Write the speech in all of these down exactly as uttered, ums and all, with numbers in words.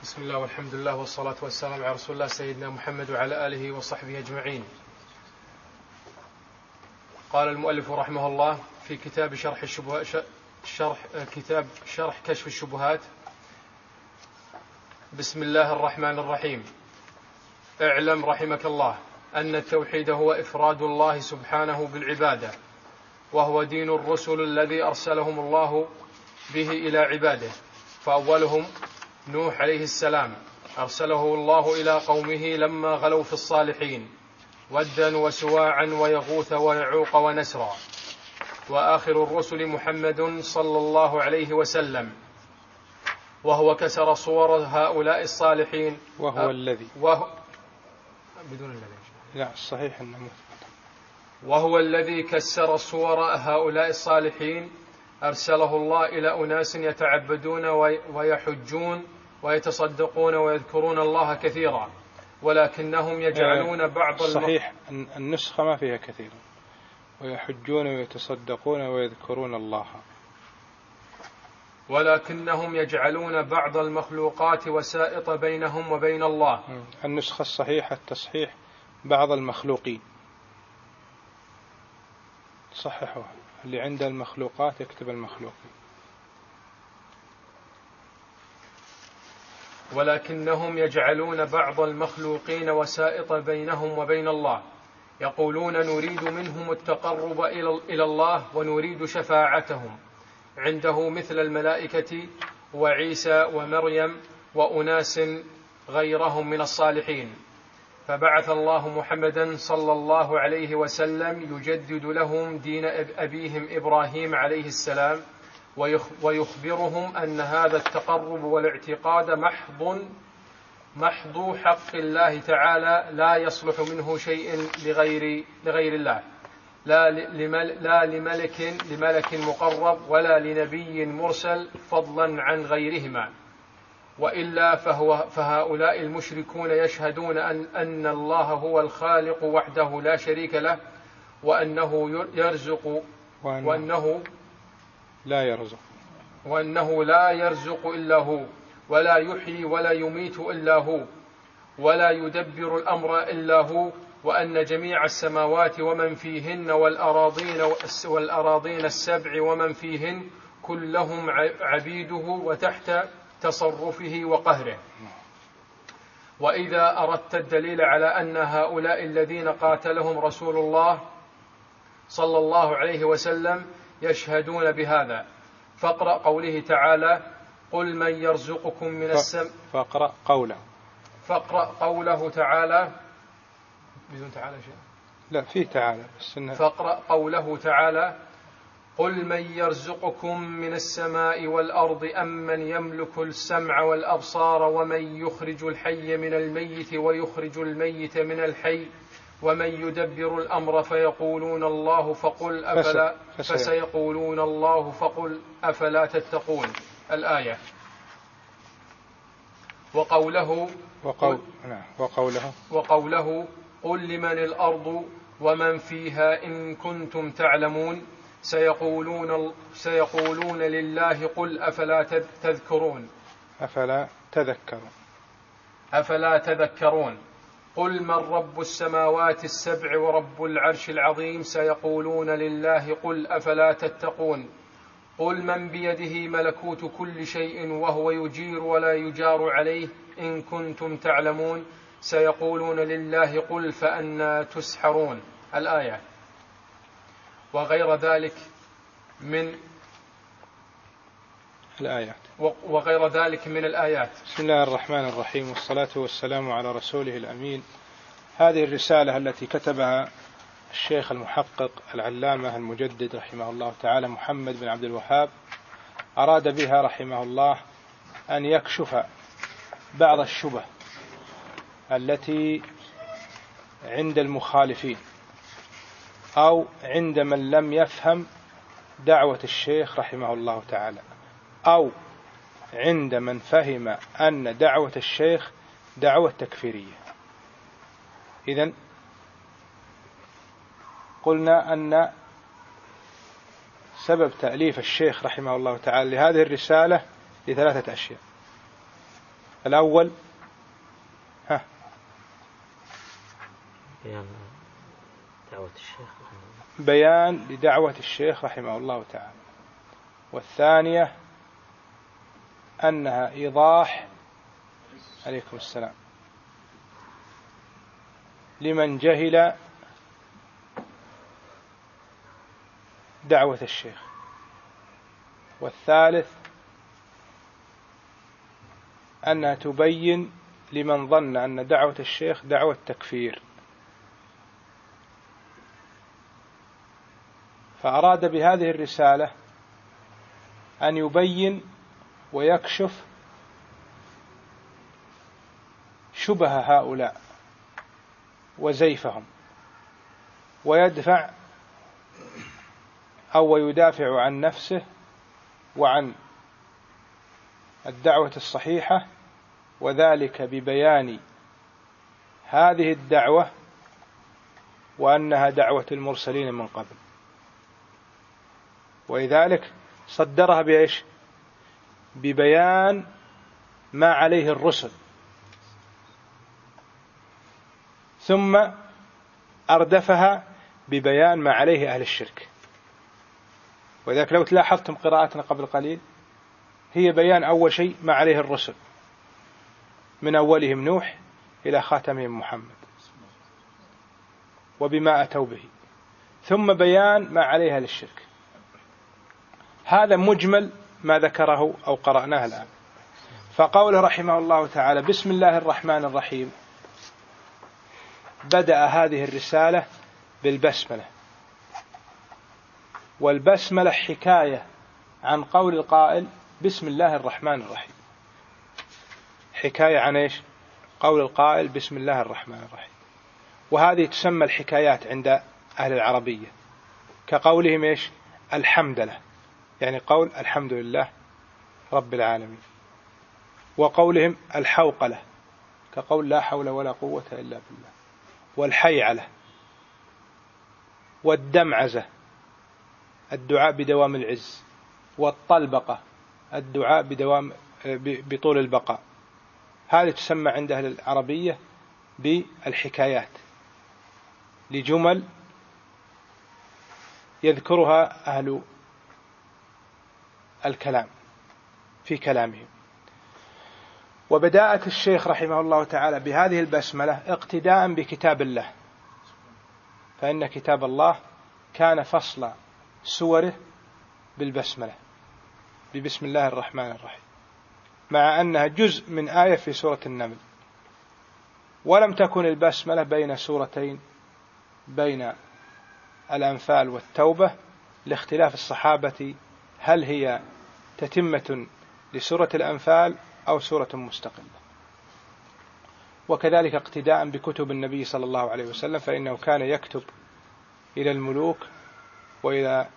بسم الله والحمد لله والصلاة والسلام على رسول الله سيدنا محمد وعلى آله وصحبه أجمعين. قال المؤلف رحمه الله في كتاب شرح الشبهات شرح كتاب شرح كشف الشبهات: بسم الله الرحمن الرحيم. اعلم رحمك الله أن التوحيد هو إفراد الله سبحانه بالعبادة، وهو دين الرسل الذي أرسلهم الله به إلى عباده. فأولهم نوح عليه السلام، أرسله الله إلى قومه لما غلوا في الصالحين، ودا وسواعا ويغوث ويعوق ونسرا. وآخر الرسل محمد صلى الله عليه وسلم، وهو كسر صور هؤلاء الصالحين. وهو الذي وهو بدون الذي لا الصحيح أنه وهو الذي كسر صور هؤلاء الصالحين، أرسله الله إلى أناس يتعبدون ويحجون ويتصدقون ويذكرون الله كثيرا، ولكنهم يجعلون بعض صحيح النسخة ما فيها كثيرا، ويحجون ويتصدقون ويذكرون الله، ولكنهم يجعلون بعض المخلوقات وسائط بينهم وبين الله. النسخة الصحيحة التصحيح بعض المخلوقين، صححوها، اللي عند المخلوقات يكتب المخلوقين. ولكنهم يجعلون بعض المخلوقين وسائط بينهم وبين الله، يقولون نريد منهم التقرب إلى الله ونريد شفاعتهم عنده مثل الملائكة وعيسى ومريم وأناس غيرهم من الصالحين. فبعث الله محمدا صلى الله عليه وسلم يجدد لهم دين أبيهم إبراهيم عليه السلام، ويخبرهم أن هذا التقرب والاعتقاد محض محض حق الله تعالى، لا يصلح منه شيء لغير لغير الله، لا لا لملك لملك مقرب ولا لنبي مرسل، فضلا عن غيرهما. وإلا فهو فهؤلاء المشركون يشهدون أن أن الله هو الخالق وحده لا شريك له، وأنه يرزق وأنه لا يرزق وأنه لا يرزق إلا هو، ولا يحيي ولا يميت إلا هو، ولا يدبر الأمر إلا هو، وأن جميع السماوات ومن فيهن والأراضين والأراضين السبع ومن فيهن كلهم عبيده وتحت تصرفه وقهره. وإذا أردت الدليل على أن هؤلاء الذين قاتلهم رسول الله صلى الله عليه وسلم يشهدون بهذا، فاقرأ قوله تعالى: قل من يرزقكم من السماء. فاقرأ قوله فاقرأ قوله تعالى بدون تعالى شيء. لا فيه تعالى بس. فاقرأ قوله تعالى: قل من يرزقكم من السماء والأرض أم من يملك السمع والأبصار ومن يخرج الحي من الميت ويخرج الميت من الحي ومن يدبر الأمر فيقولون الله فقل أفلا فسيقولون الله فقل أفلا تتقون. الآية. وقوله وقول وقوله وقوله قل لمن الأرض ومن فيها إن كنتم تعلمون سيقولون سيقولون لله قل أفلا تذكرون أفلا تذكرون أفلا تذكرون قل من رب السماوات السبع ورب العرش العظيم سيقولون لله قل أفلا تتقون قل من بيده ملكوت كل شيء وهو يجير ولا يجار عليه إن كنتم تعلمون سيقولون لله قل فأنى تسحرون. الآية. وغير ذلك من الآيات وغير ذلك من الآيات. بسم الله الرحمن الرحيم، والصلاة والسلام على رسوله الأمين. هذه الرسالة التي كتبها الشيخ المحقق العلامة المجدد رحمه الله تعالى محمد بن عبد الوهاب، أراد بها رحمه الله أن يكشف بعض الشبه التي عند المخالفين أو عند من لم يفهم دعوة الشيخ رحمه الله تعالى، أو عند من فهم أن دعوة الشيخ دعوة تكفيرية. إذن قلنا أن سبب تأليف الشيخ رحمه الله تعالى لهذه الرسالة لثلاثة أشياء. الأول ها بيان دعوة الشيخ بيان لدعوة الشيخ رحمه الله تعالى، والثانية أنها إيضاح عليكم السلام لمن جهل دعوة الشيخ، والثالث أنها تبين لمن ظن أن دعوة الشيخ دعوة تكفير. فأراد بهذه الرسالة أن يبين ويكشف شبه هؤلاء وزيفهم، ويدفع أو يدافع عن نفسه وعن الدعوة الصحيحة، وذلك ببيان هذه الدعوة وأنها دعوة المرسلين من قبل، ولذلك صدرها بإيش؟ ببيان ما عليه الرسل، ثم أردفها ببيان ما عليه أهل الشرك. ولذلك لو تلاحظتم قراءتنا قبل قليل هي بيان أول شيء ما عليه الرسل من أولهم نوح إلى خاتمهم محمد وبما أتوا به، ثم بيان ما عليه أهل الشرك. هذا مجمل ما ذكره أو قرأناه الآن. فقوله رحمه الله تعالى بسم الله الرحمن الرحيم، بدأ هذه الرسالة بالبسملة، والبسملة حكاية عن قول القائل بسم الله الرحمن الرحيم، حكاية عن إيش؟ قول القائل بسم الله الرحمن الرحيم. وهذه تسمى الحكايات عند أهل العربية، كقولهم إيش؟ الحمد لله، يعني قول الحمد لله رب العالمين، وقولهم الحوقلة كقول لا حول ولا قوة إلا بالله، والحيعلة، والدمعزة الدعاء بدوام العز، والطلبقة الدعاء بدوام بطول البقاء. هذه تسمى عند أهل العربية بالحكايات، لجمل يذكرها أهل الكلام في كلامهم. وبداءة الشيخ رحمه الله تعالى بهذه البسملة اقتداء بكتاب الله، فإن كتاب الله كان فصل سوره بالبسملة ببسم الله الرحمن الرحيم، مع أنها جزء من آية في سورة النمل. ولم تكن البسملة بين سورتين، بين الأنفال والتوبة، لاختلاف الصحابة هل هي تتمة لسورة الأنفال أو سورة مستقلة. وكذلك اقتداء بكتب النبي صلى الله عليه وسلم، فإنه كان يكتب إلى الملوك وإلى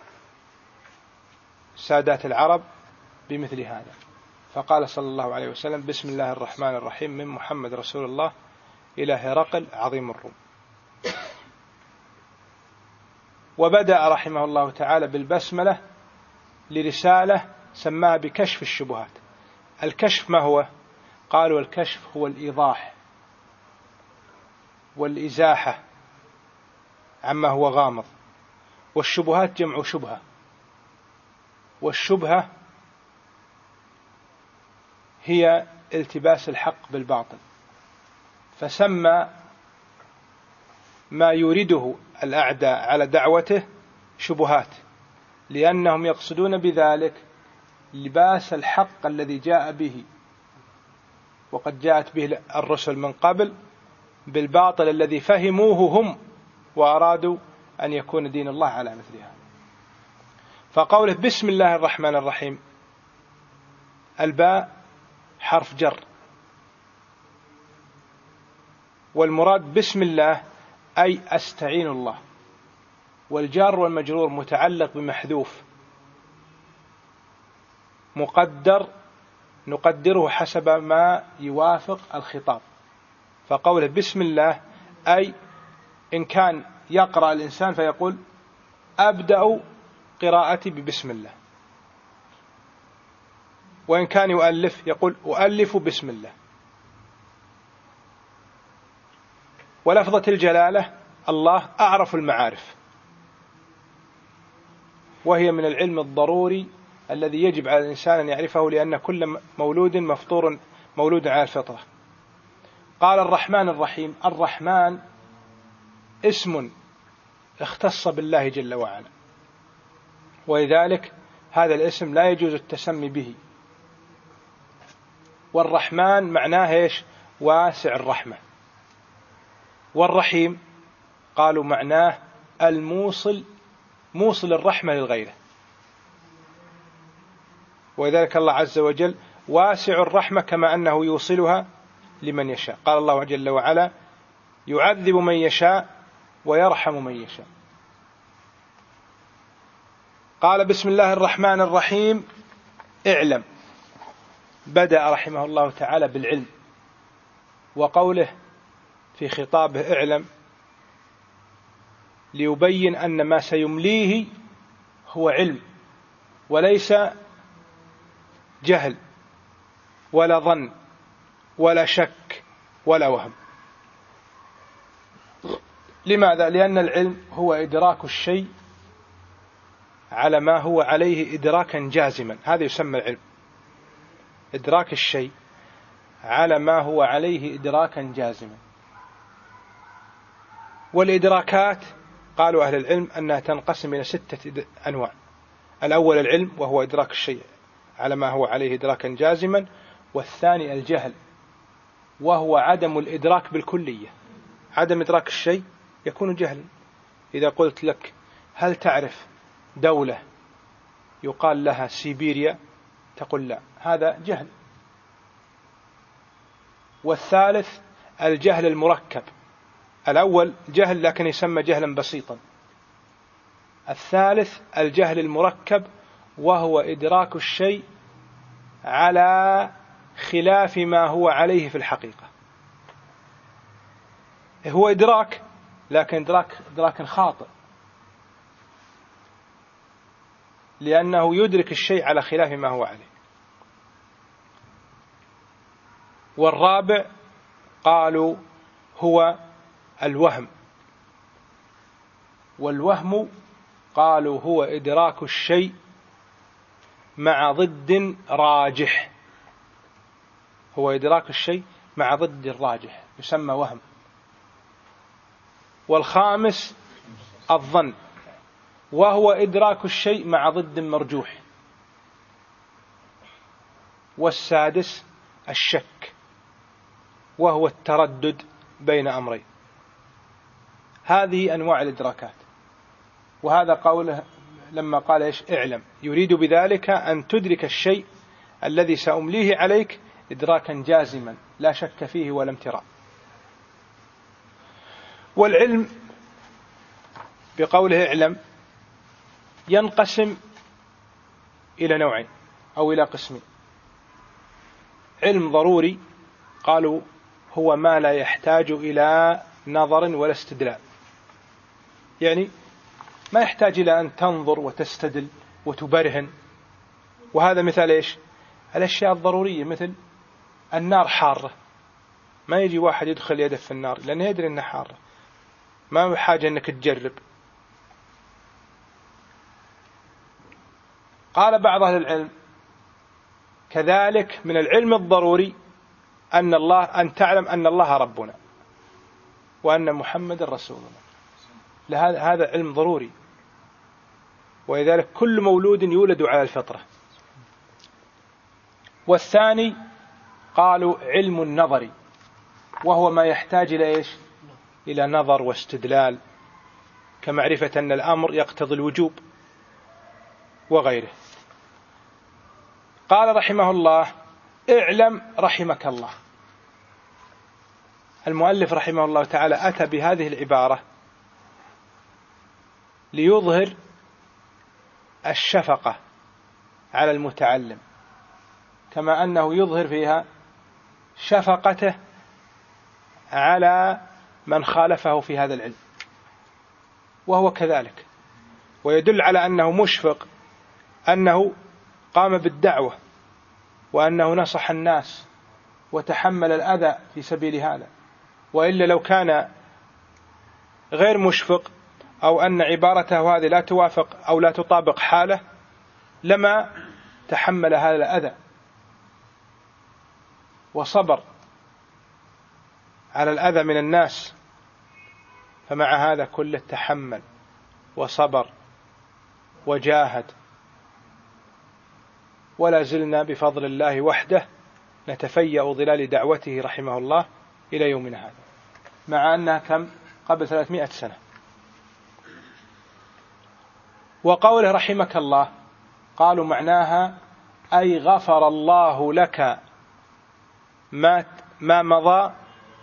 سادات العرب بمثل هذا. فقال صلى الله عليه وسلم بسم الله الرحمن الرحيم من محمد رسول الله إلى هرقل عظيم الروم. وبدأ رحمه الله تعالى بالبسملة لرسالة سماها بكشف الشبهات. الكشف ما هو؟ قالوا الكشف هو الإيضاح والإزاحة عما هو غامض، والشبهات جمع شبهة، والشبهة هي التباس الحق بالباطل. فسمى ما يريده الأعداء على دعوته شبهات، لأنهم يقصدون بذلك لباس الحق الذي جاء به وقد جاءت به الرسل من قبل بالباطل الذي فهموه هم وأرادوا أن يكون دين الله على مثلها. فقوله بسم الله الرحمن الرحيم، الباء حرف جر، والمراد بسم الله أي أستعين الله، والجار والمجرور متعلق بمحذوف مقدر نقدره حسب ما يوافق الخطاب. فقوله بسم الله أي إن كان يقرأ الإنسان فيقول أبدأ قراءتي ببسم الله، وإن كان يؤلف يقول أؤلف بسم الله. ولفظة الجلالة الله أعرف المعارف، وهي من العلم الضروري الذي يجب على الإنسان أن يعرفه، لأن كل مولود مفطور مولود على الفطرة. قال الرحمن الرحيم. الرحمن اسم اختص بالله جل وعلا، ولذلك هذا الاسم لا يجوز التسمي به. والرحمن معناه إيش؟ واسع الرحمة. والرحيم قالوا معناه الموصل، موصل الرحمة للغيره، ولذلك الله عز وجل واسع الرحمة كما أنه يوصلها لمن يشاء. قال الله جل وعلا يعذب من يشاء ويرحم من يشاء. قال بسم الله الرحمن الرحيم. اعلم، بدأ رحمه الله تعالى بالعلم، وقوله في خطابه اعلم ليبين أن ما سيمليه هو علم وليس جهل ولا ظن ولا شك ولا وهم. لماذا؟ لأن العلم هو إدراك الشيء على ما هو عليه إدراكا جازما، هذا يسمى العلم، إدراك الشيء على ما هو عليه إدراكا جازما. والإدراكات قالوا أهل العلم أنها تنقسم إلى ستة أنواع. الأول العلم، وهو إدراك الشيء على ما هو عليه إدراكا جازما. والثاني الجهل، وهو عدم الإدراك بالكلية. عدم إدراك الشيء يكون جهلا. إذا قلت لك هل تعرف دولة يقال لها سيبيريا؟ تقول لا، هذا جهل. والثالث الجهل المركب. الأول جهل لكن يسمى جهلا بسيطا. الثالث الجهل المركب، وهو إدراك الشيء على خلاف ما هو عليه في الحقيقة. هو إدراك لكن إدراك إدراك خاطئ، لأنه يدرك الشيء على خلاف ما هو عليه. والرابع قالوا هو الوهم. والوهم قالوا هو إدراك الشيء مع ضد راجح. هو إدراك الشيء مع ضد الراجح يسمى وهم. والخامس الظن، وهو إدراك الشيء مع ضد مرجوح. والسادس الشك، وهو التردد بين أمرين. هذه أنواع الإدراكات. وهذا قوله لما قال إيش؟ اعلم، يريد بذلك أن تدرك الشيء الذي سأمليه عليك إدراكا جازما لا شك فيه ولا امتراء. والعلم بقوله اعلم ينقسم إلى نوعين أو إلى قسمين. علم ضروري قالوا هو ما لا يحتاج إلى نظر ولا استدلال، يعني ما يحتاج إلى أن تنظر وتستدل وتبرهن. وهذا مثال إيش؟ الأشياء الضرورية، مثل النار حارة، ما يجي واحد يدخل يده في النار لأنه يدري أنها حارة، ما بحاجة أنك تجرب. قال بعض أهل العلم كذلك من العلم الضروري أن الله أن تعلم أن الله ربنا وأن محمد رسول الله. هذا علم ضروري، ولذلك كل مولود يولد على الفطرة. والثاني قالوا علم النظري، وهو ما يحتاج إلى إيش؟ إلى نظر واستدلال، كمعرفة أن الأمر يقتضي الوجوب وغيره. قال رحمه الله اعلم رحمك الله. المؤلف رحمه الله تعالى أتى بهذه العبارة ليظهر الشفقة على المتعلم، كما أنه يظهر فيها شفقته على من خالفه في هذا العلم، وهو كذلك. ويدل على أنه مشفق، أنه قام بالدعوة، وأنه نصح الناس وتحمل الأذى في سبيل هذا. وإلا لو كان غير مشفق أو أن عبارته هذه لا توافق أو لا تطابق حاله لما تحمل هذا الأذى وصبر على الأذى من الناس. فمع هذا كله تحمل وصبر وجاهد، ولا زلنا بفضل الله وحده نتفيأ ظلال دعوته رحمه الله إلى يومنا هذا، مع أنها كم قبل ثلاثمائة سنة. وقوله رحمك الله قالوا معناها أي غفر الله لك ما ما مضى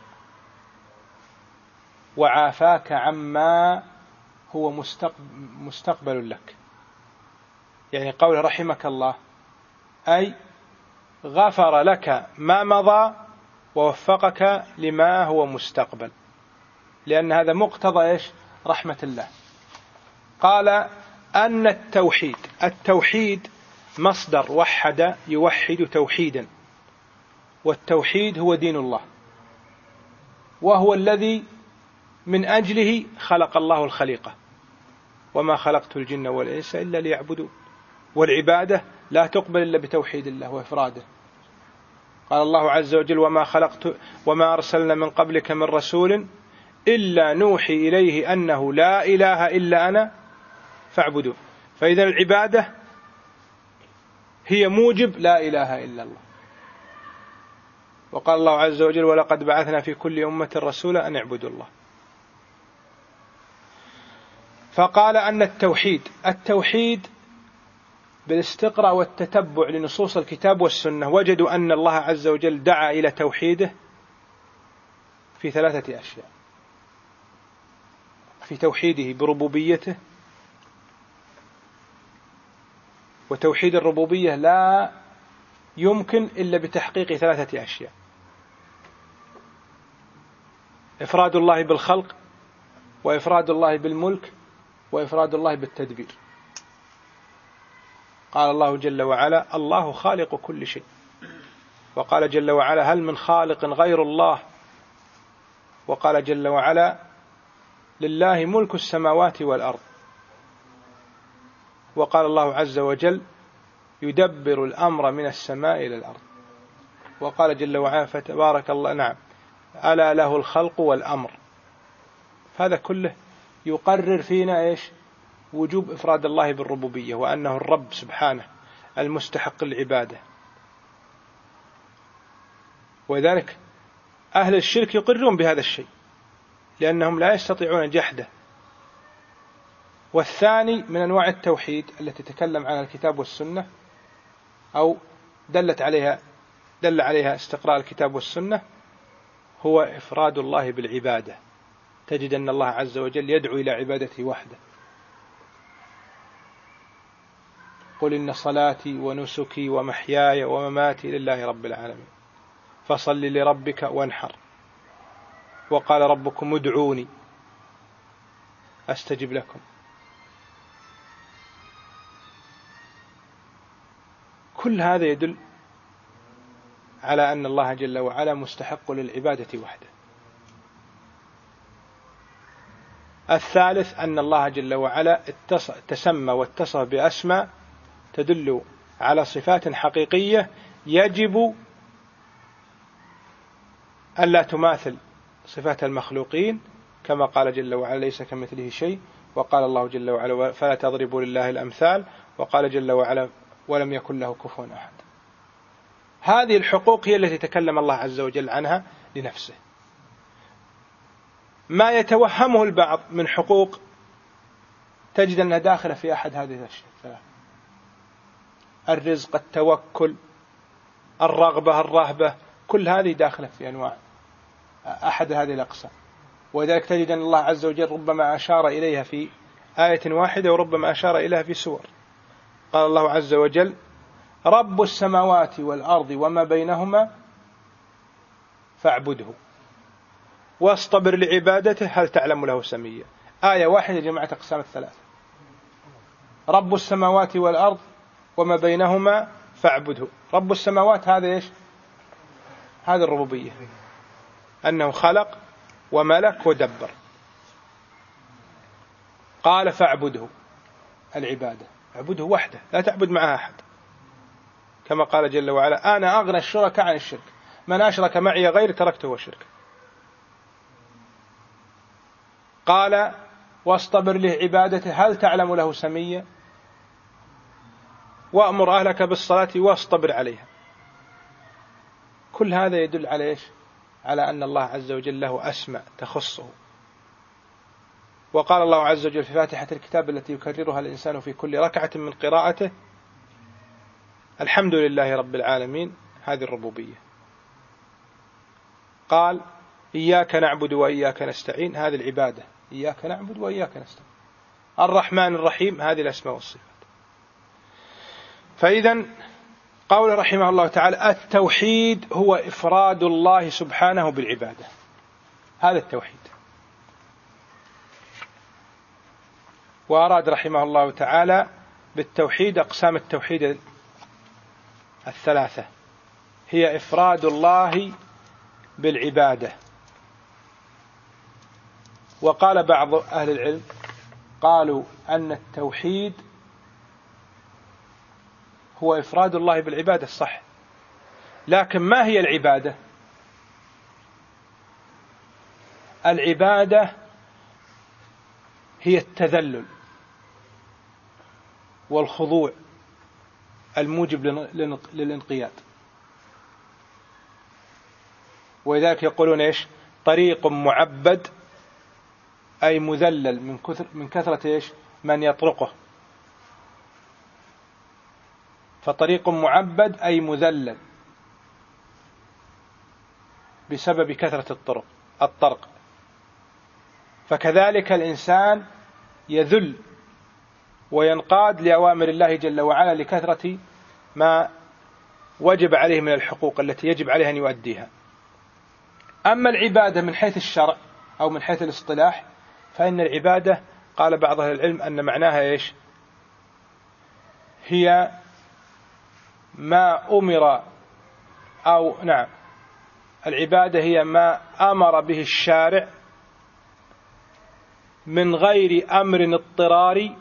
وعافاك عما هو مستقبل لك. يعني قوله رحمك الله أي غفر لك ما مضى ووفقك لما هو مستقبل، لأن هذا مقتضى إيش؟ رحمة الله. قال أن التوحيد، التوحيد مصدر وحد يوحد توحيدا، والتوحيد هو دين الله، وهو الذي من أجله خلق الله الخليقة، وما خلقت الجن والإنس إلا ليعبدون. والعبادة لا تقبل إلا بتوحيد الله وإفراده. قال الله عز وجل وما خلقت وما أرسلنا من قبلك من رسول إلا نوحي إليه أنه لا إله إلا أنا فاعبدون. فإذا العبادة هي موجب لا إله إلا الله. وقال الله عز وجل ولقد بعثنا في كل أمة رسولا أن اعبدوا الله. فقال أن التوحيد، التوحيد بالاستقراء والتتبع لنصوص الكتاب والسنة وجدوا أن الله عز وجل دعا إلى توحيده في ثلاثة أشياء: في توحيده بربوبيته، وتوحيد الربوبية لا يمكن إلا بتحقيق ثلاثة أشياء: إفراد الله بالخلق، وإفراد الله بالملك، وإفراد الله بالتدبير. قال الله جل وعلا الله خالق كل شيء، وقال جل وعلا هل من خالق غير الله، وقال جل وعلا لله ملك السماوات والأرض، وقال الله عز وجل يدبر الأمر من السماء إلى الأرض، وقال جل وعلا فتبارك الله نعم ألا له الخلق والأمر. هذا كله يقرر فينا إيش؟ وجوب إفراد الله بالربوبية، وأنه الرب سبحانه المستحق العبادة. وذلك أهل الشرك يقرون بهذا الشيء لأنهم لا يستطيعون جحده. والثاني من أنواع التوحيد التي تكلم عنها الكتاب والسنة أو دلت عليها دل عليها استقراء الكتاب والسنة هو إفراد الله بالعبادة. تجد أن الله عز وجل يدعو إلى عبادته وحده. قل إن صلاتي ونسكي ومحياي ومماتي لله رب العالمين فصل لربك وانحر. وقال ربكم ادعوني أستجب لكم. كل هذا يدل على أن الله جل وعلا مستحق للعبادة وحده. الثالث أن الله جل وعلا تسمى واتصف بأسماء تدل على صفات حقيقية يجب ألا تماثل صفات المخلوقين، كما قال جل وعلا ليس كمثله شيء، وقال الله جل وعلا فلا تضربوا لله الأمثال، وقال جل وعلا ولم يكن له كفوا أحد. هذه الحقوق هي التي تكلم الله عز وجل عنها لنفسه. ما يتوهمه البعض من حقوق تجد أنها داخلة في أحد هذه الأشياء: الرزق، التوكل، الرغبة، الرهبة، كل هذه داخلة في أنواع أحد هذه الأقسام. وذلك تجد أن الله عز وجل ربما أشار إليها في آية واحدة وربما أشار إليها في سور. قال الله عز وجل رب السماوات والأرض وما بينهما فاعبده واصطبر لعبادته هل تعلم له سميا. آية واحدة جمعت أقسام الثلاثة: رب السماوات والأرض وما بينهما فاعبده. رب السماوات هذا إيش؟ هذا الربوبية، أنه خلق وملك ودبر. قال فاعبده، العبادة اعبده وحده لا تعبد معها أحد، كما قال جل وعلا أنا أغنى الشركاء عن الشرك، من أشرك معي غير تركته وشركه. قال واصطبر لعبادته هل تعلم له سميا، وأمر أهلك بالصلاة واصطبر عليها. كل هذا يدل على إيش؟ على أن الله عز وجل له أسماء تخصه. وقال الله عز وجل في فاتحة الكتاب التي يكررها الإنسان في كل ركعة من قراءته الحمد لله رب العالمين، هذه الربوبية. قال إياك نعبد وإياك نستعين، هذه العبادة، إياك نعبد وإياك نستعين. الرحمن الرحيم، هذه الأسماء والصفات. فإذا قول رحمه الله تعالى التوحيد هو إفراد الله سبحانه بالعبادة، هذا التوحيد. وأراد رحمه الله تعالى بالتوحيد أقسام التوحيد الثلاثة، هي إفراد الله بالعبادة. وقال بعض أهل العلم قالوا أن التوحيد هو إفراد الله بالعبادة الصح، لكن ما هي العبادة؟ العبادة هي التذلل والخضوع الموجب للانقياد. ولذلك يقولون إيش؟ طريق معبد، أي مذلل من كثر من كثرة إيش؟ من يطرقه. فطريق معبد أي مذلل بسبب كثرة الطرق الطرق. فكذلك الإنسان يذل وينقاد لأوامر الله جل وعلا لكثرة ما وجب عليه من الحقوق التي يجب عليه أن يؤديها. أما العبادة من حيث الشرع أو من حيث الاصطلاح، فإن العبادة قال بعض أهل العلم أن معناها إيش؟ هي ما أمر أو نعم العبادة هي ما أمر به الشارع من غير أمر اضطراري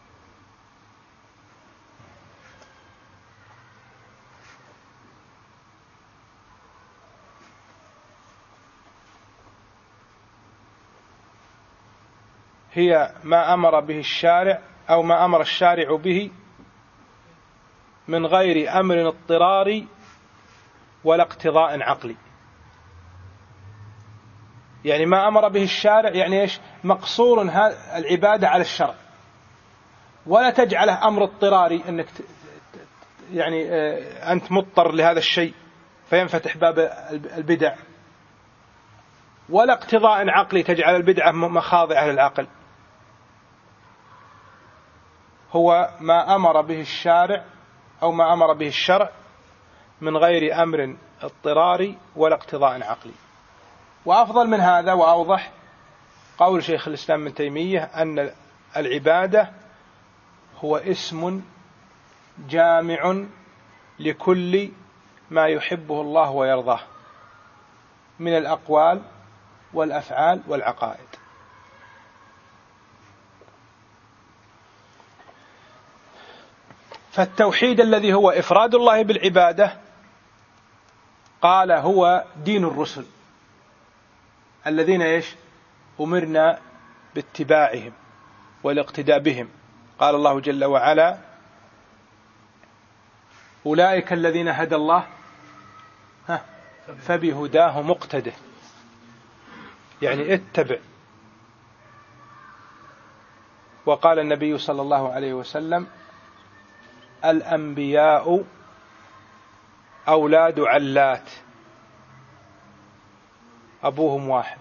هي ما أمر به الشارع أو ما أمر الشارع به من غير أمر اضطراري ولا اقتضاء عقلي. يعني ما أمر به الشارع يعني إيش؟ مقصور العبادة على الشرع، ولا تجعله أمر اضطراري أنك يعني أنت مضطر لهذا الشيء فينفتح باب البدع، ولا اقتضاء عقلي تجعل البدعة مخاضعة للعقل. هو ما أمر به الشارع أو ما أمر به الشرع من غير أمر اضطراري ولا اقتضاء عقلي. وأفضل من هذا وأوضح قول شيخ الإسلام ابن تيمية أن العبادة هو اسم جامع لكل ما يحبه الله ويرضاه من الأقوال والأفعال والعقائد. فالتوحيد الذي هو إفراد الله بالعبادة قال هو دين الرسل الذين إيش؟ أمرنا باتباعهم والاقتداء بهم. قال الله جل وعلا أولئك الذين هدى الله فبهداه مقتده، يعني اتبع. وقال النبي صلى الله عليه وسلم الأنبياء أولاد علات أبوهم واحد.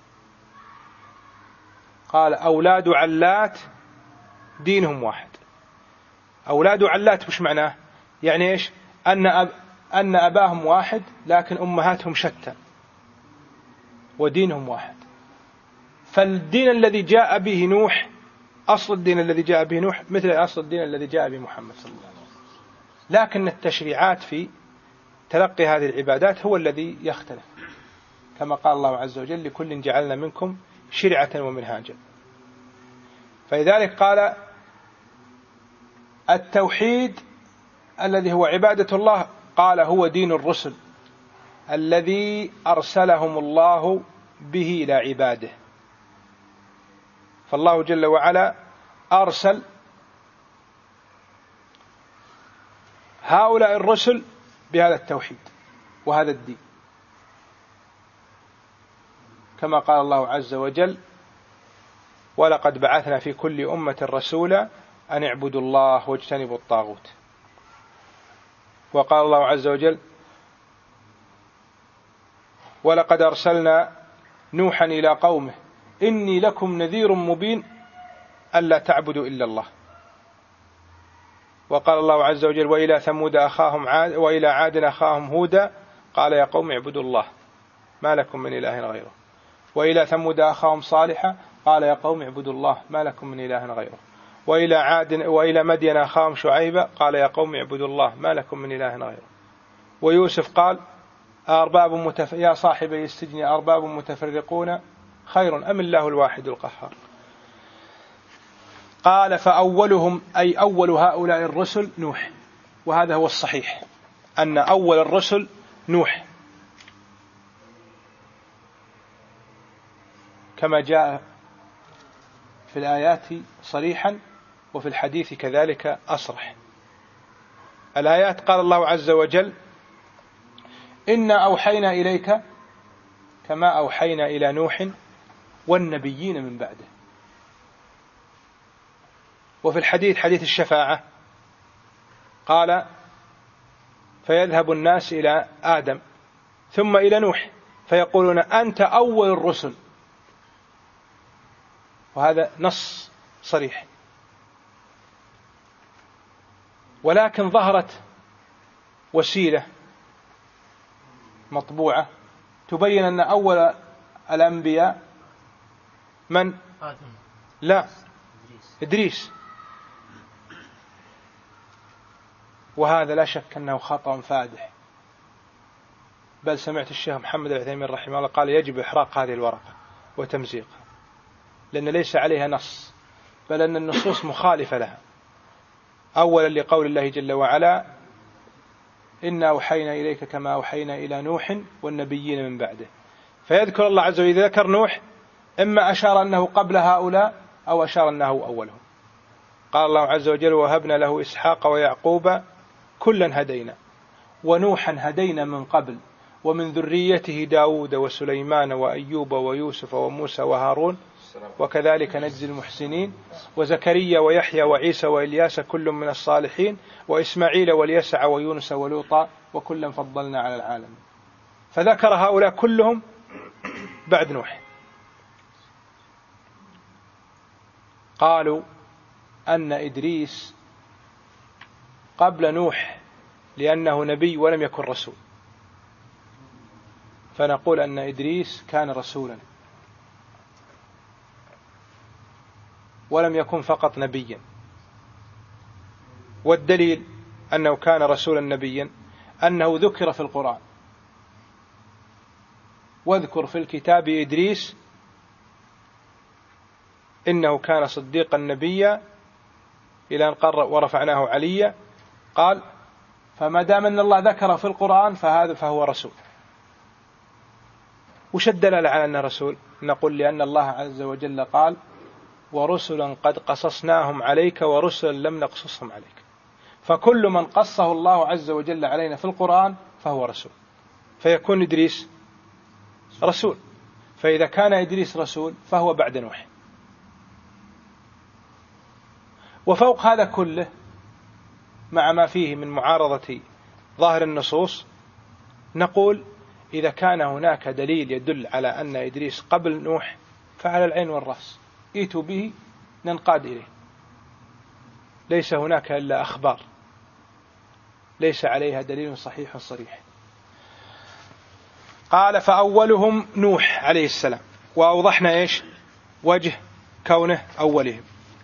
قال أولاد علات دينهم واحد. أولاد علات وش معناه؟ يعني إيش؟ أن, أب أن أباهم واحد لكن أمهاتهم شتى ودينهم واحد. فالدين الذي جاء به نوح، أصل الدين الذي جاء به نوح مثل أصل الدين الذي جاء به محمد صلى الله عليه وسلم، لكن التشريعات في تلقي هذه العبادات هو الذي يختلف، كما قال الله عز وجل لكل جعلنا منكم شرعة ومنهاجا. فلذلك قال التوحيد الذي هو عبادة الله قال هو دين الرسل الذي أرسلهم الله به إلى عباده. فالله جل وعلا أرسل هؤلاء الرسل بهذا التوحيد وهذا الدين، كما قال الله عز وجل ولقد بعثنا في كل أمة رسولا أن اعبدوا الله واجتنبوا الطاغوت. وقال الله عز وجل ولقد أرسلنا نوحا إلى قومه إني لكم نذير مبين ألا تعبدوا إلا الله. وقال الله عز وجل وإلى ثمود أخاهم عاد وإلى عاد أخاهم هودا قال يا قوم اعبدوا الله ما لكم من إله غيره. وإلى ثمود أخاهم صالحا قال يا قوم اعبدوا الله ما لكم من إله غيره. وإلى عاد وإلى مدين أخاهم شعيبا قال يا قوم اعبدوا الله ما لكم من إله غيره. ويوسف قال أرباب متف... يا صاحبي السجن أرباب متفرقون خير أم الله الواحد القهار. قال فأولهم أي أول هؤلاء الرسل نوح، وهذا هو الصحيح أن أول الرسل نوح كما جاء في الآيات صريحا وفي الحديث كذلك أصرح. الآيات قال الله عز وجل إنا أوحينا إليك كما أوحينا إلى نوح والنبيين من بعده. وفي الحديث حديث الشفاعة قال فيذهب الناس إلى آدم ثم إلى نوح فيقولون أنت أول الرسل، وهذا نص صريح. ولكن ظهرت وسيلة مطبوعة تبين أن أول الأنبياء من؟ آدم. لا، إدريس. وهذا لا شك أنه خطأ فادح، بل سمعت الشيخ محمد العثيمين رحمه الله قال يجب إحراق هذه الورقة وتمزيقها، لأن ليس عليها نص، بل أن النصوص مخالفة لها. أولا لقول الله جل وعلا إنا أوحينا إليك كما أوحينا إلى نوح والنبيين من بعده، فيذكر الله عز وجل إذا ذكر نوح إما أشار أنه قبل هؤلاء أو أشار أنه أولهم. قال الله عز وجل وهبنا له إسحاق ويعقوب كلا هدينا ونوحا هدينا من قبل ومن ذريته داود وسليمان وأيوب ويوسف وموسى وهارون وكذلك نجزي المحسنين وزكريا ويحيى وعيسى وإلياس كل من الصالحين وإسماعيل واليسع ويونس ولوطا وكلا فضلنا على العالمين. فذكر هؤلاء كلهم بعد نوح. قالوا أن إدريس قبل نوح لأنه نبي ولم يكن رسول، فنقول أن إدريس كان رسولا ولم يكن فقط نبيا. والدليل أنه كان رسولا نبيا أنه ذكر في القرآن واذكر في الكتاب إدريس إنه كان صديقا نبيا إلى أن قرأ ورفعناه عليا. قال فما دام أن الله ذكر في القرآن فهذا فهو رسول. وش الدلالة على أنه رسول؟ نقول لأن الله عز وجل قال ورسلا قد قصصناهم عليك ورسلا لم نقصصهم عليك، فكل من قصه الله عز وجل علينا في القرآن فهو رسول، فيكون إدريس رسول. فإذا كان إدريس رسول فهو بعد نوح. وفوق هذا كله مع ما فيه من معارضة ظاهر النصوص نقول إذا كان هناك دليل يدل على أن إدريس قبل نوح فعلى العين والرأس ائتوا به ننقاد إليه. ليس هناك إلا أخبار ليس عليها دليل صحيح صريح. قال فأولهم نوح عليه السلام، وأوضحنا إيش وجه كونه أولهم،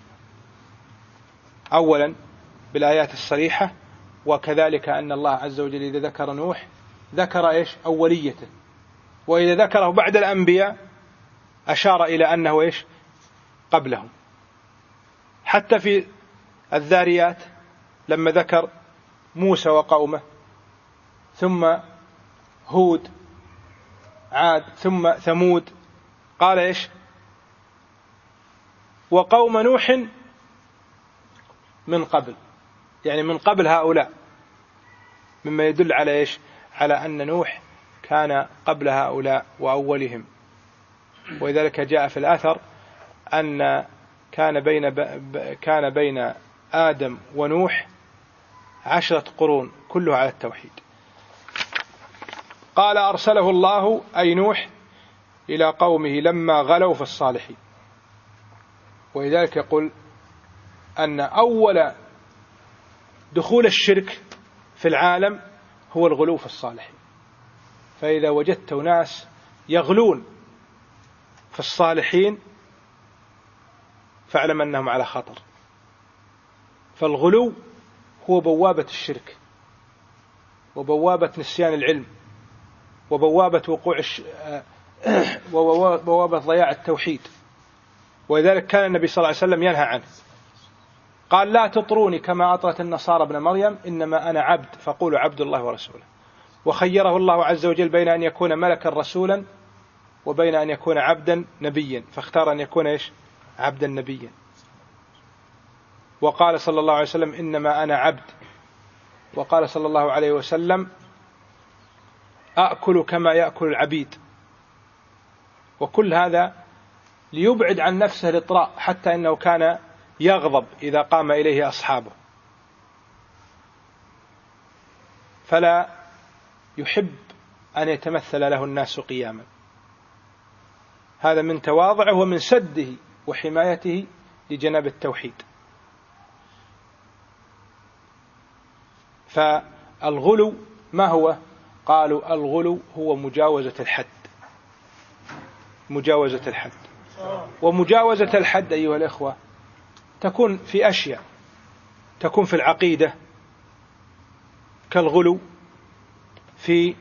أولا بالآيات الصريحة، وكذلك أن الله عز وجل إذا ذكر نوح ذكر إيش أوليته، وإذا ذكره بعد الأنبياء أشار إلى أنه إيش قبلهم. حتى في الذاريات لما ذكر موسى وقومه، ثم هود عاد، ثم ثمود، قال إيش؟ وقوم نوح من قبل، يعني من قبل هؤلاء، مما يدل على إيش؟ على أن نوح كان قبل هؤلاء وأولهم. ولذلك جاء في الأثر أن كان بين كان بين آدم ونوح عشرة قرون كلها على التوحيد. قال أرسله الله أي نوح إلى قومه لما غلوا في الصالحين. ولذلك يقول أن أول دخول الشرك في العالم هو الغلو في الصالحين. فإذا وجدت ناس يغلون في الصالحين فاعلم أنهم على خطر. فالغلو هو بوابة الشرك، وبوابة نسيان العلم، وبوابة وقوع الش... وبوابة ضياع التوحيد. ولذلك كان النبي صلى الله عليه وسلم ينهى عنه، قال لا تطروني كما أطرت النصارى ابن مريم، إنما أنا عبد فقولوا عبد الله ورسوله. وخيره الله عز وجل بين أن يكون ملكا رسولا وبين أن يكون عبدا نبيا، فاختار أن يكون إيش؟ عبدا نبيا. وقال صلى الله عليه وسلم إنما أنا عبد، وقال صلى الله عليه وسلم أأكل كما يأكل العبيد. وكل هذا ليبعد عن نفسه الإطراء، حتى إنه كان يغضب إذا قام إليه أصحابه، فلا يحب أن يتمثل له الناس قياما. هذا من تواضعه ومن سده وحمايته لجناب التوحيد. فالغلو ما هو؟ قالوا الغلو هو مجاوزة الحد، مجاوزة الحد. ومجاوزة الحد أيها الإخوة تكون في أشياء، تكون في العقيدة كالغلو في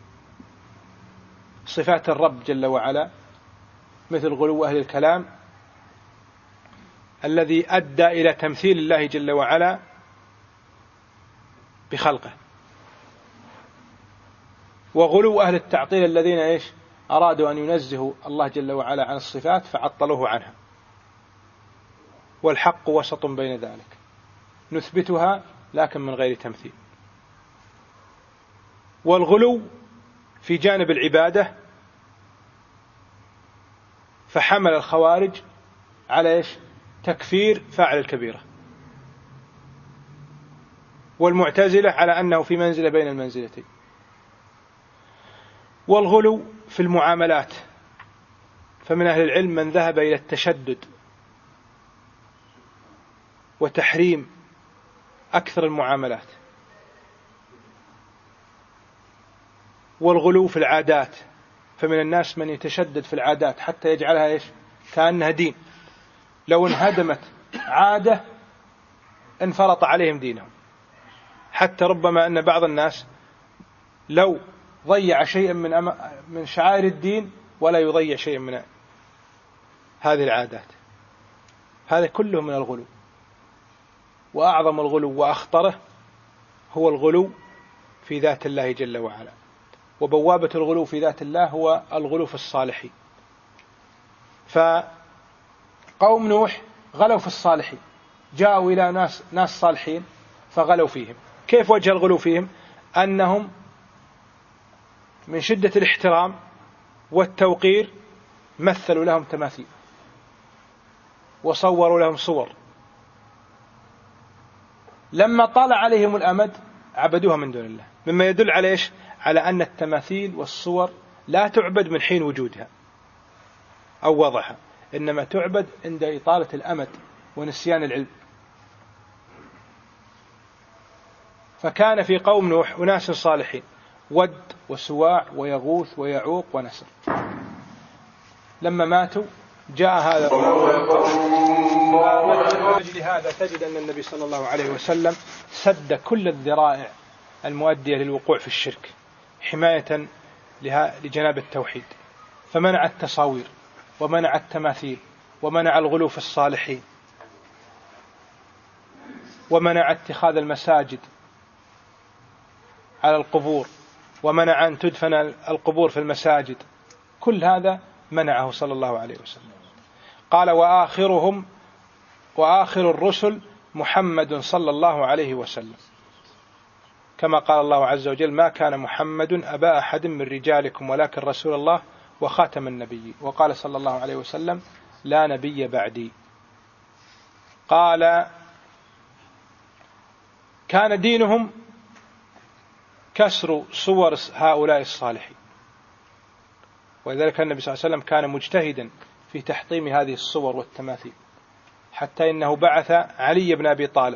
صفات الرب جل وعلا، مثل غلو أهل الكلام الذي أدى إلى تمثيل الله جل وعلا بخلقه. وغلو أهل التعطيل الذين إيش؟ أرادوا أن ينزهوا الله جل وعلا عن الصفات فعطلوه عنها. والحق وسط بين ذلك، نثبتها لكن من غير تمثيل. والغلو في جانب العبادة فحمل الخوارج على إيش؟ تكفير فاعل الكبيرة، والمعتزلة على أنه في منزلة بين المنزلتين. والغلو في المعاملات، فمن أهل العلم من ذهب إلى التشدد وتحريم أكثر المعاملات. والغلو في العادات، فمن الناس من يتشدد في العادات حتى يجعلها إيش؟ كأنها دين، لو انهدمت عادة انفرط عليهم دينهم. حتى ربما أن بعض الناس لو ضيع شيئا من من شعائر الدين ولا يضيع شيئا من هذه العادات. هذا كله من الغلو. وأعظم الغلو وأخطره هو الغلو في ذات الله جل وعلا. وبوابة الغلو في ذات الله هو الغلو في الصالحين. فقوم نوح غلوا في الصالحين، جاءوا إلى ناس ناس صالحين فغلوا فيهم. كيف وجه الغلو فيهم؟ أنهم من شدة الاحترام والتوقير مثلوا لهم تماثيل وصوروا لهم صور، لما طال عليهم الأمد عبدوها من دون الله. مما يدل على إيش؟ على أن التماثيل والصور لا تعبد من حين وجودها أو وضعها، إنما تعبد عند إطالة الأمد ونسيان العلم. فكان في قوم نوح أناس صالحين، ود وسواع ويغوث ويعوق ونسر. لما ماتوا جاء هذا لأجل هذا تجد أن النبي صلى الله عليه وسلم سد كل الذرائع المؤدية للوقوع في الشرك حماية لجناب التوحيد، فمنع التصاوير ومنع التماثيل ومنع الغلو في الصالحين ومنع اتخاذ المساجد على القبور، ومنع أن تدفن القبور في المساجد، كل هذا منعه صلى الله عليه وسلم. قال: وآخرهم وآخر الرسل محمد صلى الله عليه وسلم، كما قال الله عز وجل: ما كان محمد أبا أحد من رجالكم ولكن رسول الله وخاتم النبيين. وقال صلى الله عليه وسلم: لا نبي بعدي. قال: كان دينهم كسر صور هؤلاء الصالحين، ولذلك النبي صلى الله عليه وسلم كان مجتهدا في تحطيم هذه الصور والتماثيل، حتى إنه بعث علي بن أبي طالب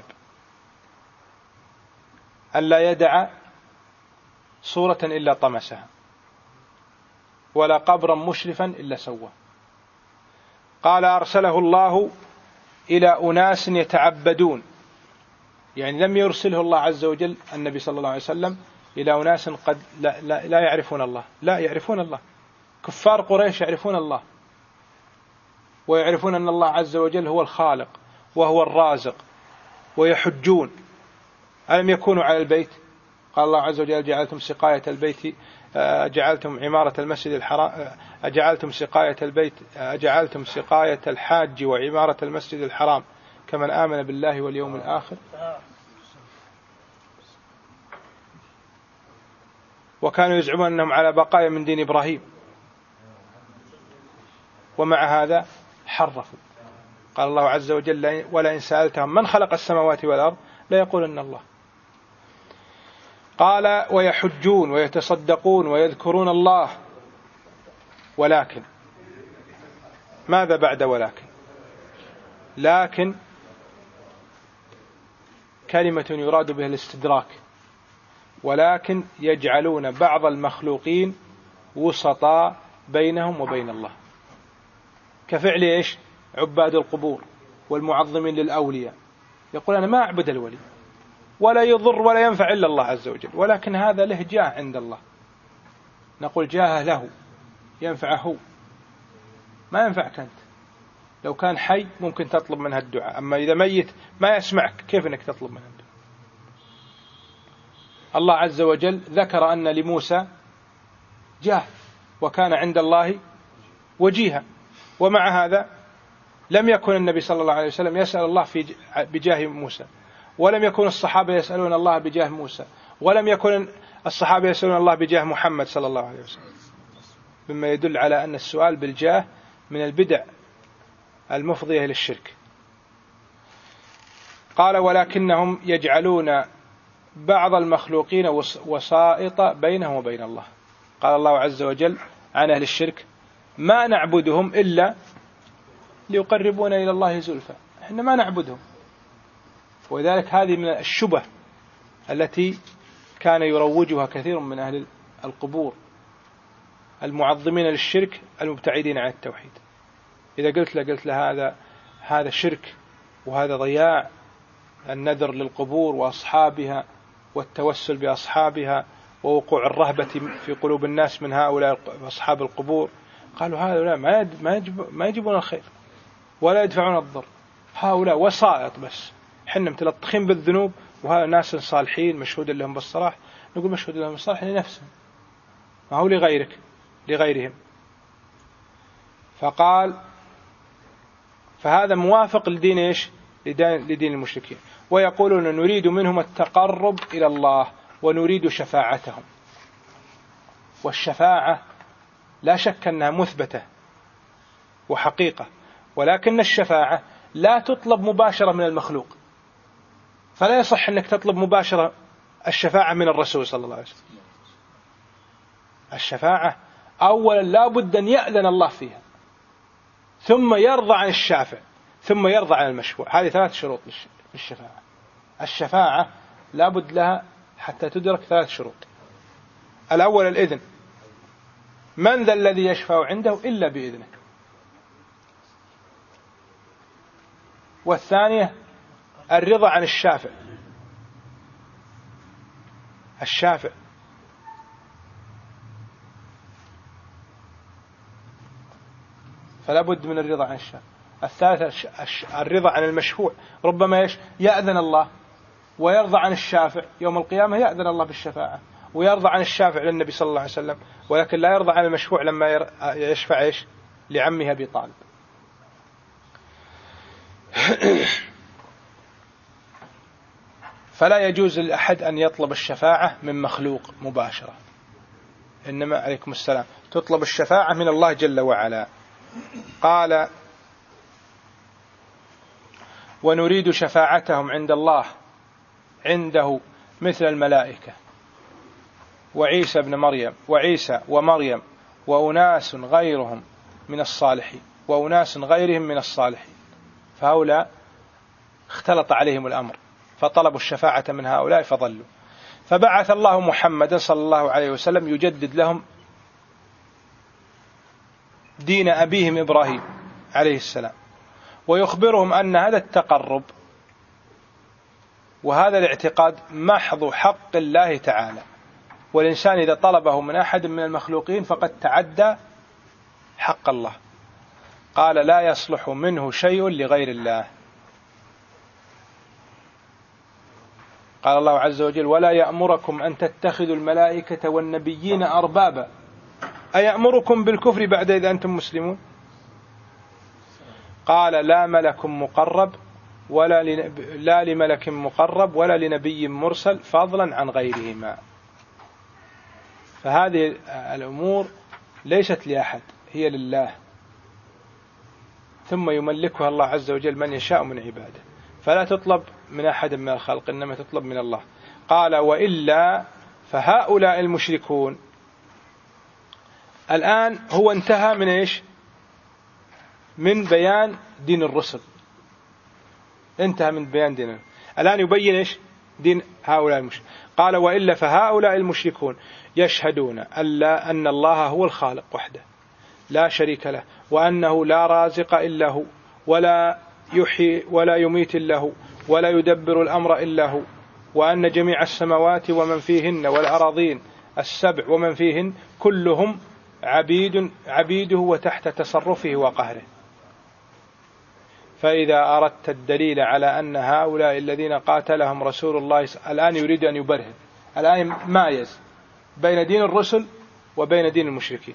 ألا يدع صورة إلا طمسها، ولا قبرا مشرفا إلا سواه. قال: أرسله الله إلى أناس يتعبدون، يعني لم يرسله الله عز وجل النبي صلى الله عليه وسلم إلى أناس قد لا, لا, لا يعرفون الله، لا يعرفون الله. كفار قريش يعرفون الله، ويعرفون أن الله عز وجل هو الخالق وهو الرازق، ويحجون. ألم يكونوا على البيت؟ قال الله عز وجل: جعلتم سقاية البيت جعلتم عمارة المسجد الحرام أجعلتم سقاية البيت أجعلتم سقاية الحاج وعمارة المسجد الحرام كمن آمن بالله واليوم الآخر. وكانوا يزعمون أنهم على بقايا من دين إبراهيم، ومع هذا حرفوا. قال الله عز وجل: ولئن سألتهم من خلق السماوات والأرض ليقولن الله. قال: ويحجون ويتصدقون ويذكرون الله، ولكن ماذا بعد ولكن؟ لكن كلمة يراد بها الاستدراك، ولكن يجعلون بعض المخلوقين وسطاء بينهم وبين الله، كفعل إيش؟ عباد القبور والمعظمين للأولياء، يقول: أنا ما أعبد الولي ولا يضر ولا ينفع إلا الله عز وجل، ولكن هذا له جاه عند الله. نقول: جاه له ينفعه، ما ينفعك أنت. لو كان حي ممكن تطلب منها الدعاء، أما إذا ميت ما يسمعك، كيف أنك تطلب منها الدعاء؟ الله عز وجل ذكر أن لموسى جاه وكان عند الله وجيها، ومع هذا لم يكن النبي صلى الله عليه وسلم يسأل الله في بجاه موسى، ولم يكن الصحابة يسألون الله بجاه موسى، ولم يكن الصحابة يسألون الله بجاه محمد صلى الله عليه وسلم، مما يدل على أن السؤال بالجاه من البدع المفضية للشرك. قال: ولكنهم يجعلون بعض المخلوقين وسائط بينهم وبين الله. قال الله عز وجل عن أهل الشرك: ما نعبدهم إلا ليقربونا إلى الله زلفى. إحنا ما نعبدهم. وذلك هذه من الشبه التي كان يروجها كثير من أهل القبور المعظمين للشرك المبتعدين عن التوحيد. إذا قلت له قلت له هذا هذا شرك، وهذا ضياع النذر للقبور وأصحابها والتوسل بأصحابها ووقوع الرهبة في قلوب الناس من هؤلاء أصحاب القبور. قالوا: هؤلاء ما ما يجيبون الخير ولا يدفعون الضر، هؤلاء وسائط بس، حنا متلطخين بالذنوب، وهذا ناس صالحين مشهود لهم بالصلاح. نقول: مشهود لهم بالصلاح لنفسهم، ما هو لغيرك لغيرهم. فقال: فهذا موافق لدين إيش؟ لدين المشركين. ويقولون: نريد منهم التقرب إلى الله ونريد شفاعتهم. والشفاعة لا شك أنها مثبتة وحقيقة، ولكن الشفاعة لا تطلب مباشرة من المخلوق، فلا يصح أنك تطلب مباشرة الشفاعة من الرسول صلى الله عليه وسلم. الشفاعة أولا لا بد أن يأذن الله فيها، ثم يرضى عن الشافع، ثم يرضى عن المشفوع. هذه ثلاث شروط للشفاعة. الشفاعة لا بد لها حتى تدرك ثلاث شروط. الأول الإذن، من ذا الذي يشفع عنده إلا بإذنه. والثانية الرضا عن الشافع، الشافع فلا بد من الرضا عن الشافع. الثالثة الرضا عن المشفوع، ربما يأذن الله ويرضى عن الشافع يوم القيامة يأذن الله بالشفاعة، ويرضى عن الشافع للنبي صلى الله عليه وسلم، ولكن لا يرضى عن المشفوع لما يشفع إيش لعمه أبي طالب. فلا يجوز لأحد أن يطلب الشفاعة من مخلوق مباشرة، إنما عليكم السلام تطلب الشفاعة من الله جل وعلا. قال ونريد شفاعتهم عند الله عنده مثل الملائكة وعيسى ابن مريم وعيسى ومريم وأناس غيرهم من الصالحين وأناس غيرهم من الصالحين. فهؤلاء اختلط عليهم الأمر فطلبوا الشفاعة من هؤلاء فضلوا، فبعث الله محمدا صلى الله عليه وسلم يجدد لهم دين أبيهم إبراهيم عليه السلام، ويخبرهم أن هذا التقرب وهذا الاعتقاد محض حق الله تعالى، والإنسان إذا طلبه من أحد من المخلوقين فقد تعدى حق الله. قال لا يصلح منه شيء لغير الله. قال الله عز وجل ولا يأمركم أن تتخذوا الملائكة والنبيين أربابا أيأمركم بالكفر بعد إذا أنتم مسلمون. قال لا ملك مقرب ولا لنب... لا لملك مقرب ولا لنبي مرسل فضلا عن غيرهما. فهذه الأمور ليست لأحد، هي لله، ثم يملكها الله عز وجل من يشاء من عباده، فلا تطلب من أحد من الخلق إنما تطلب من الله. قال وإلا فهؤلاء المشركون. الآن هو انتهى من إيش؟ من بيان دين الرسل، انتهى من بيان دين. الآن يبين إيش؟ دين هؤلاء المشركون. قال وإلا فهؤلاء المشركون يشهدون ألا أن الله هو الخالق وحده لا شريك له، وأنه لا رازق إلا هو، ولا يحيي ولا يميت إلا هو، ولا يدبر الأمر إلا هو، وأن جميع السماوات ومن فيهن والأراضين السبع ومن فيهن كلهم عبيد عبيده وتحت تصرفه وقهره. فإذا أردت الدليل على أن هؤلاء الذين قاتلهم رسول الله الآن يريد أن يبرهن، الآن مايز بين دين الرسل وبين دين المشركين،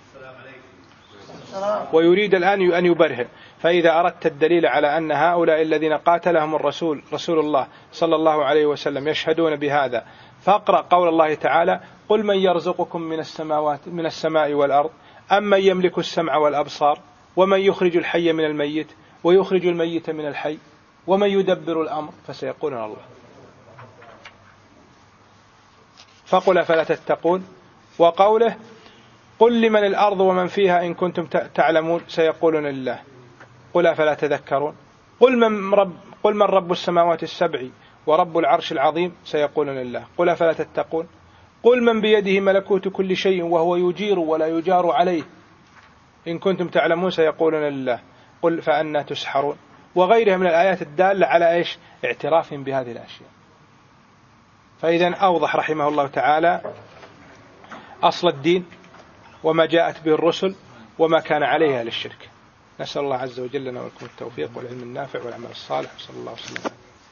ويريد الآن أن يبرهن. فإذا أردت الدليل على أن هؤلاء الذين قاتلهم الرسول رسول الله صلى الله عليه وسلم يشهدون بهذا، فاقرأ قول الله تعالى قل من يرزقكم من السماوات من السماء والأرض أم من يملك السمع والأبصار ومن يخرج الحي من الميت ويخرج الميت من الحي ومن يدبر الأمر فسيقولون الله. فقل فلا تتقون. وقوله قل لمن الأرض ومن فيها إن كنتم تعلمون سيقولون لله قل أفلا تذكرون. قل من رب قل من رب السماوات السبع ورب العرش العظيم سيقولون لله قل أفلا تتقون. قل من بيده ملكوت كل شيء وهو يجير ولا يجار عليه إن كنتم تعلمون سيقولون لله قل فأنا تسحرون. وغيرها من الآيات الدالة على إيش؟ اعتراف بهذه الأشياء. فإذا أوضح رحمه الله تعالى أصل الدين وما جاءت به الرسل وما كان عليها للشرك. نسأل الله عز وجل لنا ولكم التوفيق والعلم النافع والعمل الصالح، صلى الله عليه وسلم.